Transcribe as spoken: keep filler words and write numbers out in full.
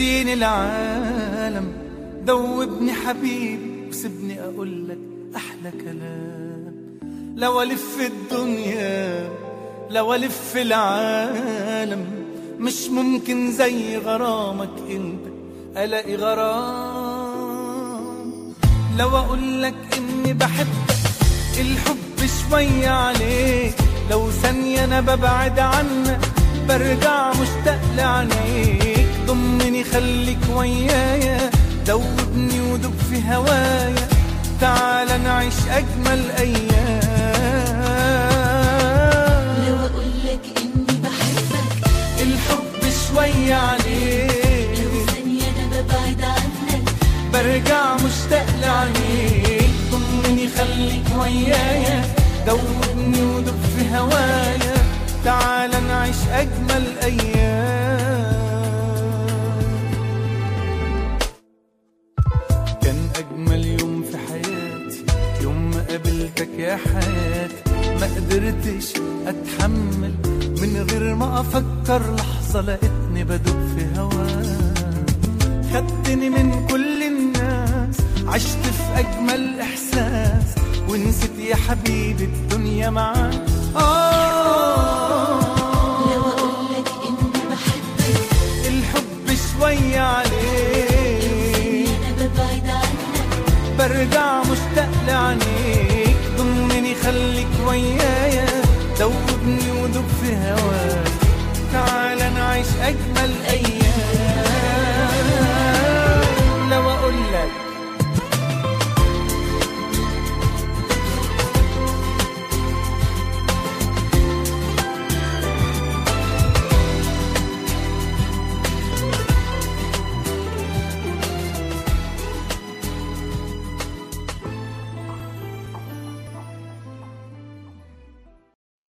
تديني العالم، دوبني حبيبي وسيبني أقولك أحلى كلام. لو ألف الدنيا لو ألف العالم، مش ممكن زي غرامك انت ألاقي غرام. لو أقولك إني بحبك الحب شوية عليك، لو ثانية أنا ببعد عنك برجع مشتاق لعينيك. ضمني خليك ويايا، دوبني ودوب في هوايا، تعال نعيش أجمل أيام. لو أقولك إني بحبك الحب شوية عليك، لو ثانية أنا ببعد عنك برجع مشتاق لعينيك. ضمني خليك ويايا، دوبني ودوب في هوايا، تعال نعيش أجمل أيام. كان أجمل يوم في حياتي يوم ما قابلتك يا حياتي. ما قدرتش أتحمل من غير ما أفكر لحظة، لقيتني بدوب في هواك. خدتني من كل الناس، عشت في أجمل إحساس، ونسيت يا حبيبي الدنيا معاك. آه لو أقولك إني بحبك الحب شوية عليك، أنا ببعد عنك برجع مشتاق لعينيك. ضمني خليك ويايا، دوبني ودوب في هواك، تعال نعيش أجمل أيام.